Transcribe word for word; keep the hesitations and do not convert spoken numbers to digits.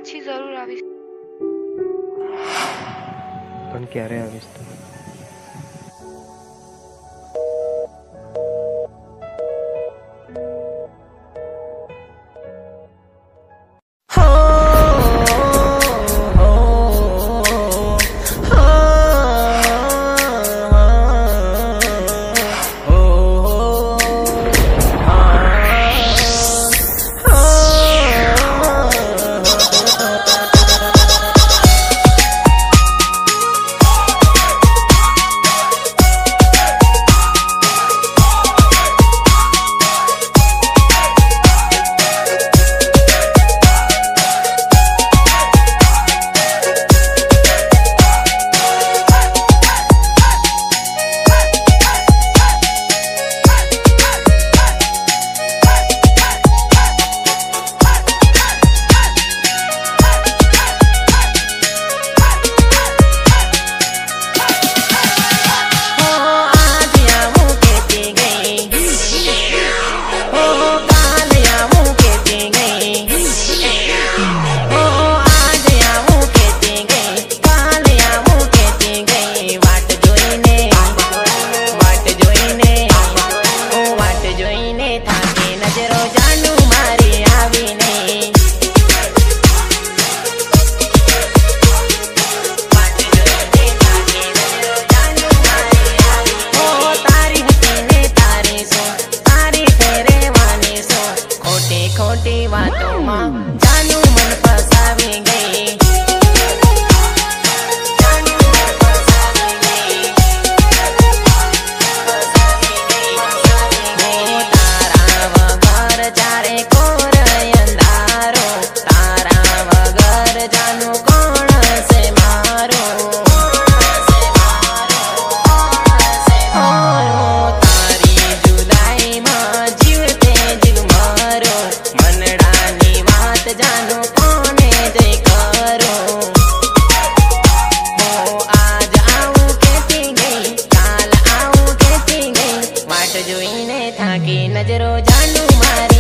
પાછી જરૂર આવીશ. પણ ક્યારે આવીશ તું? खोटी बातों में जानू मन फसावी गई, जानू मन फसावी गई, फसावी गई, फसावी गई। तारा वगर चारे कोर अंधारो, तारा वगर जानू कोण से मारो, से मारो, से मारो। तारी जुदाई में जीवते जीव मारो, मनडानी बात जानू कोने जय करो। हो आज आऊं कहती गई, काल आऊं कहती गई, वाट जोईने थाकी नजरो जानू मारी।